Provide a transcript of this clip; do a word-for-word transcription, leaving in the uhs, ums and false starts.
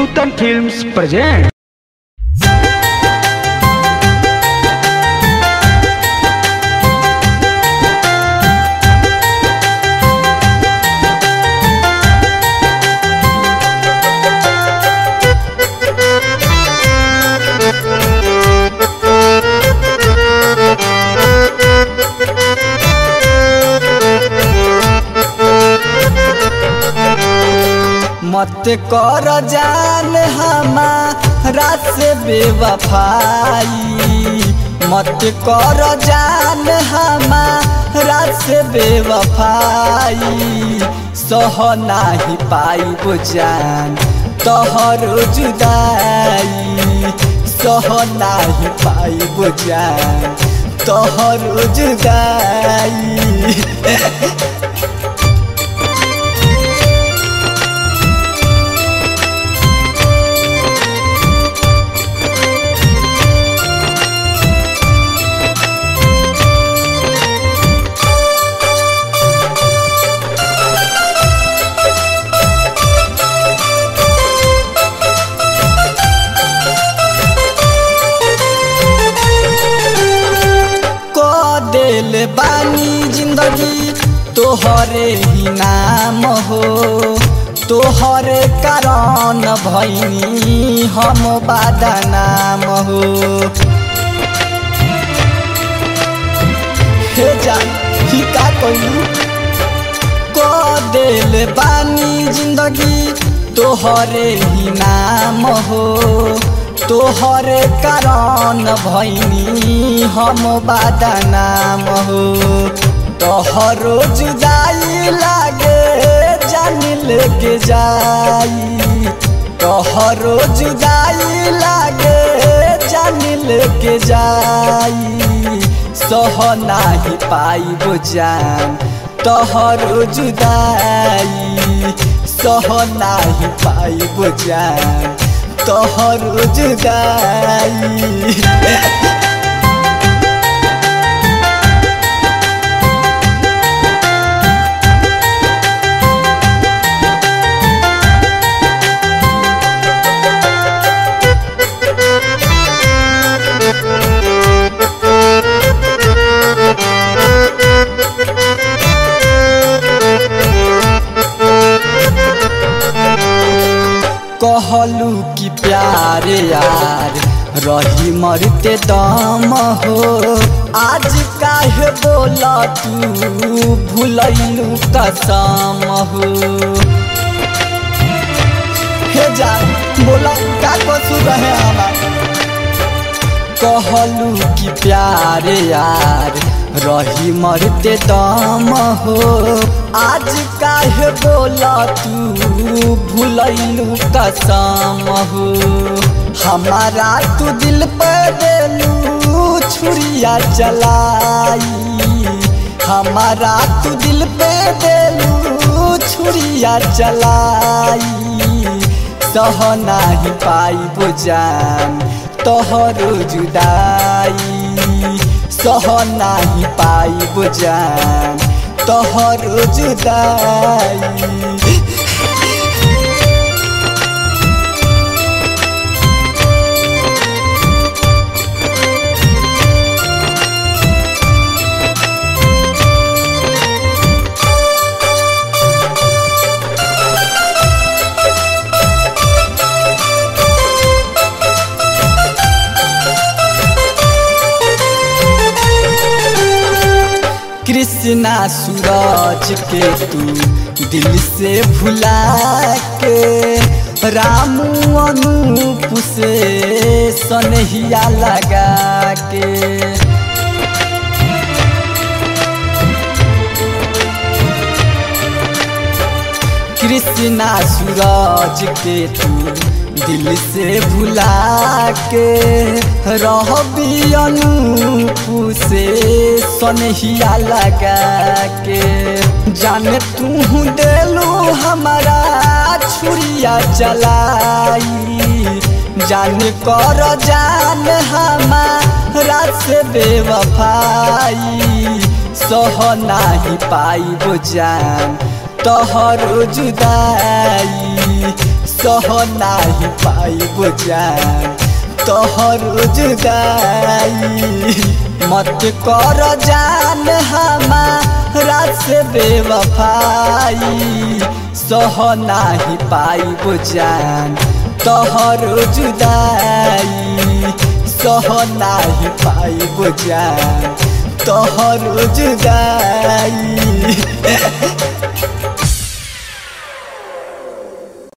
नूतन films present. मत कर जान हमारा से बेवफाई, मत कर जान हमारा से बेवफाई। सह नाही पाइब जान तोहर जुदाई, सह नाही पाइब जान तोहर जुदाई। दिल बानी जिंदगी तोहरे ही नाम हो, तोहरे कारण भैनी हम बदनाम हो। हे जान ही का कहलू को दिल बानी जिंदगी तोहरे ही नाम हो, तोहरे कारण भैनी हम बदनाम हो। तोहरो जुदाई लागे जान लेके जाई, तोहरो जुदाई लागे जान लेके जाई। सह नाही पाइब जान तोहरो जुदाई, सह नाही पाइब जान तोहर जुदाई। कहलू कि प्यार यार रही मरते दम हो, आज काहे बोला तू भूलैलू कसम हो। हे जान बोला का कसूर रहे हमार। कहलू कि प्यार यार रही मरते दम हो, आज काहे बोला तू भूलैलू कसम हो। हमारा तू दिल पे देलू छुरिया चलाई, हमारा तू दिल पे देलू छुरिया चलाई। सह नाही पाइब जान तोहरो जुदाई, सह नाही पाइब जान तोहरो जुदाई। कृष्णा सूरज के तू दिल से भुला के, रामू अनूप से सनहिया लगा के। कृष्णा सूरज के तू दिल से भुला के, रहबी अनूप से सनहिया लगा के। जाने तू देलू हमारा छुरिया चलाई, जाने कर जान हमारा से बेवफाई। सह नाही पाइब जान तोहरो जुदाई, सह नाही पाइब जान तोहर जुदाई। मत कर जान हमारा से बेवफाई, सह नाही पाइब जान तोहर जुदाई, सह नाही पाइब जान तोहर जुदाई।